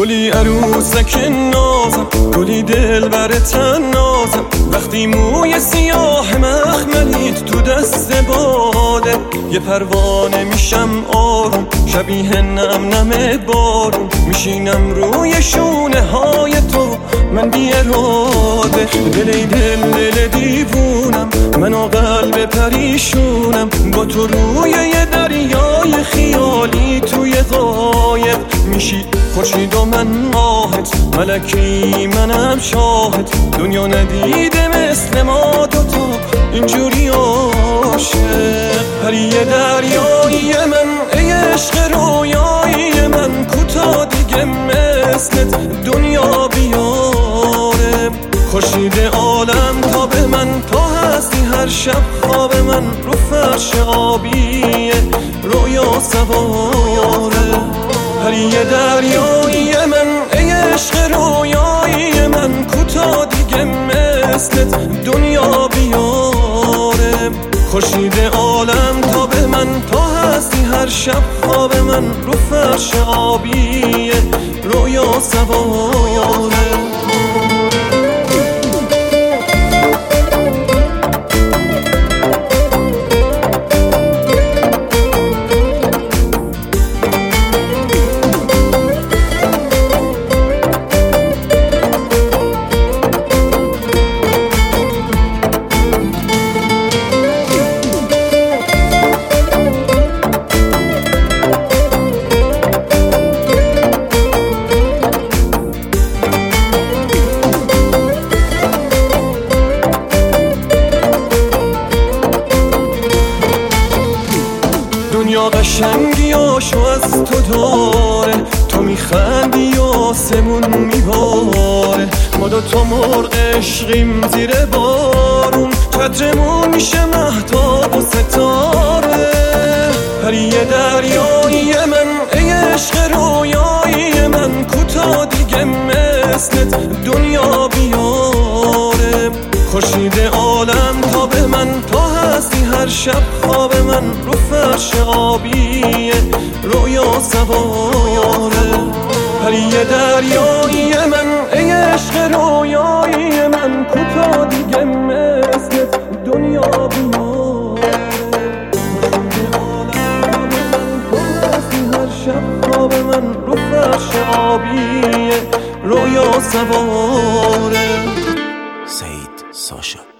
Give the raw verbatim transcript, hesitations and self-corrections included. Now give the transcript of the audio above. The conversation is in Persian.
گلی عروسک نازم، گلی دل بر تن نازم. وقتی موی سیاه مخملیت تو دست باده، یه پروانه میشم آروم، شبیه نم نم بارون. میشینم روی شونه های تو من بی اراده. دلی دل دل دیوونم، من و قلب پریشونم. با تو روی یه دریای خیالی توی غایب میشی خورشید و من ماهت، ملکی منم شاهد. دنیا ندیده مثل ما دوتا اینجوری عاشق. پری دریایی من، ای عشق رویایی من، کوتا دیگه مثلت دنیا بیاره. خورشید عالم تا به من، تا هستی هر شب خواب من رو فرش آبیه رویا سواره. پری دریایی من، ای عشق رویایی من، کوتا دیگه مثلت دنیا بیاره. خورشید عالم تا به من، تا هستی هر شب خواب من رو فرش آبیه رویا سواره. دنیا قشنگیاشو از تو داره، تو میخندی و آسمون میباره. ما دوتا مرغ عشقیم زیر بارون، چترمون میشه مهتاب و ستاره. پری دریایی من، ای عشق رویایی من، کوتا دیگه مثلت دنیا بیاره. خورشید عالم تا به من، تا هستی هر شب خواب من رو فرش آبیه رویا سواره. پری دریایی من، ای عشق رویایی من، کوتا دیگه مثلت دنیا بیاره. خورشید عالم تا به من، تا هستی هر شب خواب من رو فرش آبیه رویا سواره. سعید ساشا.